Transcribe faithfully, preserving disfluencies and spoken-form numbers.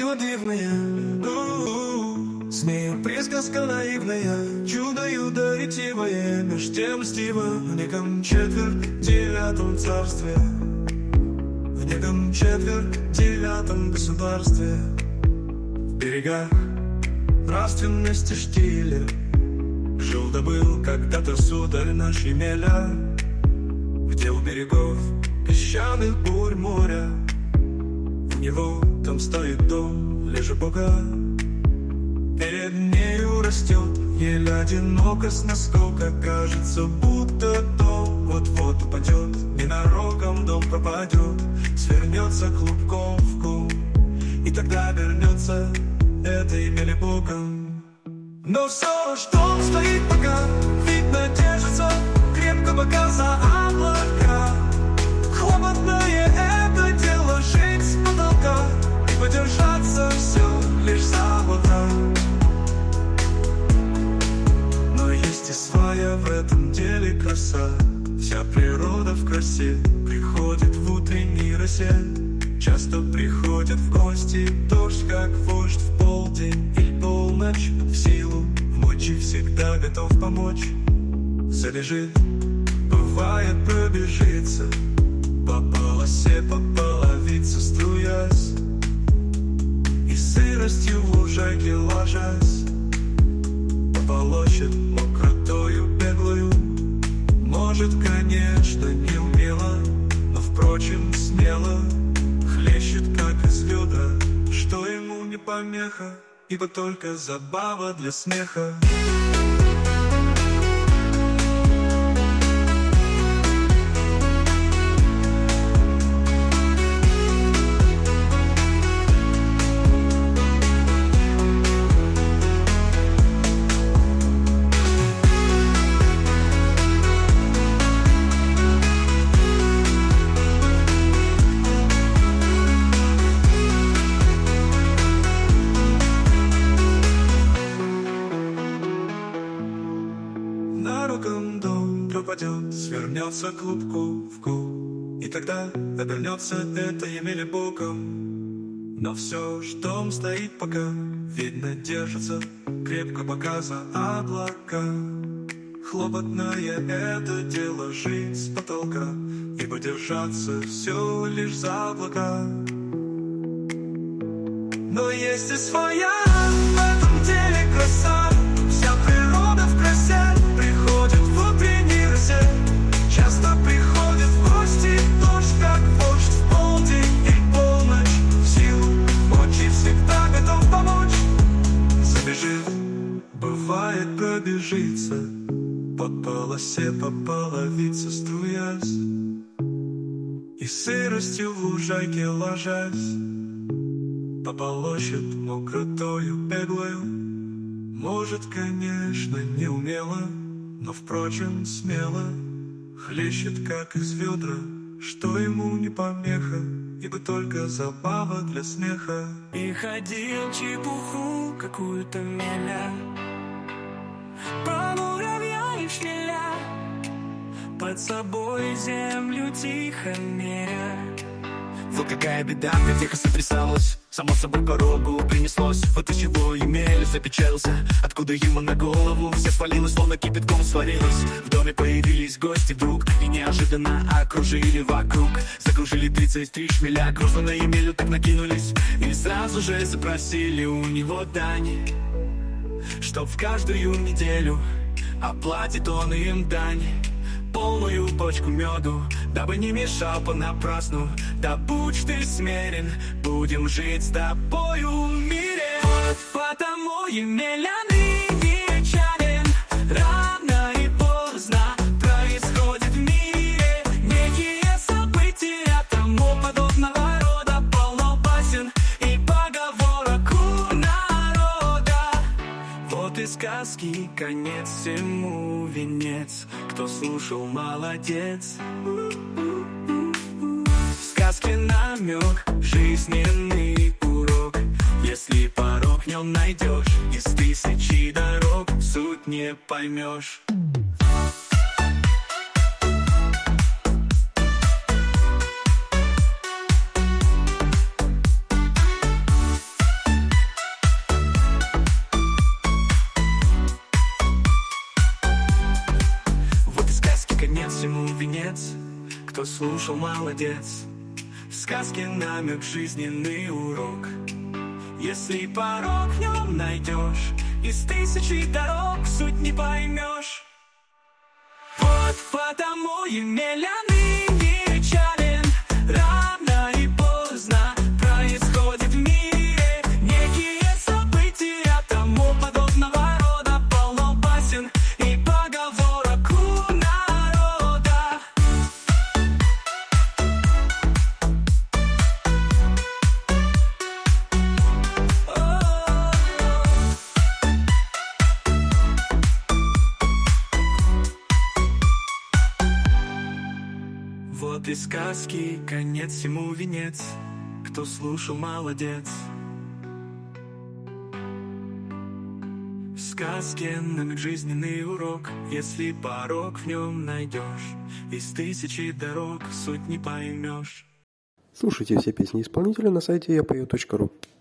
Диво дивное, у-у-у. Смею присказка наивная, чудо-юдо ретивое, меж тем льстиво в неком четверг девятом царстве, в неком четверг девятом государстве. В берегах нравственности штиля жил да был когда-то сударь наш Емеля, где у берегов песчаных бурь моря у него там стоит дом лежа Бога. Перед нею растет ель одинокость, насколько кажется, будто дом вот-вот упадет. Ненароком дом пропадет, свернется клубком в ком, и тогда вернется это Емеля Богом. Но все, что он стоит пока, видно держится крепко бока за облака. Хлопотное это дело жить с потолка и подержаться все лишь за облака. Но есть и своя в этом деле краса. Вся природа в красе приходит в утренний рассвет. Часто приходит в гости дождь, как вождь в полдень или полночь. В силу, в мочи всегда готов помочь. Залежит, бывает пробежится по полосе, по половице струясь, и сыростью в лужайке ложась пополощет мокротою беглую. Может, конечно, не умело, но, впрочем, смело хлещет, как из ведра, что ему не помеха, ибо только забава для смеха. Нароком дом пропадет, свернется клубку в кул, и тогда обернется это Емеля Богом. Но все, что он стоит пока, видно держится крепко бока за облака. Хлопотное это дело жить с потолка, ибо держаться все лишь за облака. Но есть и своя в этом деле краса. Вся природа в красе приходит в утренний рассвет. Часто приходит в гости дождь, как вождь в полдень и полночь. В силу мочи всегда готов помочь. Забежит, бывает пробежится по полосе, по половице струясь, и сыростью в лужайке ложась пополощет мокротою беглою. Может, конечно, не умело, но, впрочем, смело хлещет, как из ведра, что ему не помеха, ибо только забава для смеха. И ходил чепуху какую-то меля по муравьям шмеля, под собой землю тихо меря. Вот какая беда, мне тихо сотрясалась, само собой порогу принеслось. Вот из чего Емеля запечался, откуда ему на голову все свалилось, словно кипятком сварилось. В доме появились гости вдруг, и неожиданно окружили вокруг. Закружили тридцать три шмеля, грустно на Емелю так накинулись, и сразу же запросили у него дань, чтоб в каждую неделю оплатит он им дань. Полную бочку меду, дабы не мешал понапрасну. Да будь ты смирен, будем жить с тобою в мире. Вот потому Емеля нынчанин, рано и поздно происходит в мире некие события тому подобного рода. Полно басен и поговорок у народа. Вот и сказки конец, всему венец. Кто слушал, молодец. В сказке намек, жизненный урок. Если порог в нем найдешь, из тысячи дорог суть не поймешь. Кто слушал, молодец. В сказке намек, жизненный урок. Если порог в нем найдешь, из тысячи дорог суть не поймешь. Вот потому Емеля ныне печален. Рано и поздно происходит в мире некие события, тому подобного рода полно басен и поговорок у народа. Вот и сказки, конец всему венец. Кто слушал, молодец. В сказке намек, жизненный урок. Если порог в нем найдешь, из тысячи дорог суть не поймешь. Слушайте все песни исполнителя на сайте я пою точка ру.